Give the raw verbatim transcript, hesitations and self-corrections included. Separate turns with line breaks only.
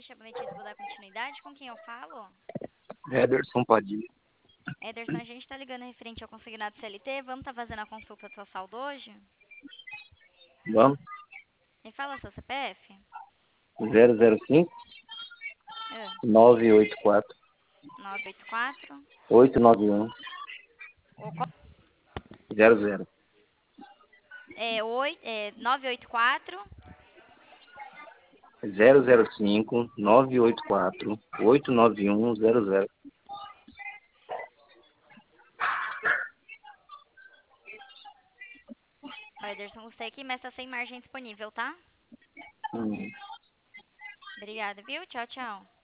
chamo Letícia, vou dar continuidade. Com quem eu falo?
Ederson Padilha.
Ederson, a gente tá ligando referente ao consignado C L T. Vamos tá fazendo a consulta do seu saldo hoje?
Vamos?
Me fala seu C P F.
zero zero cinco,
Ah,
nove oito quatro,
nove oito quatro.
oito nove um,
O, qual-
zero zero.
é, oito, é, nove oito quatro.
zero zero cinco, nove oito quatro, oito nove um, zero zero.
Ó, Ederson, gostei aqui, mas tá sem margem disponível, tá?
Hum.
Obrigada, viu? Tchau, tchau.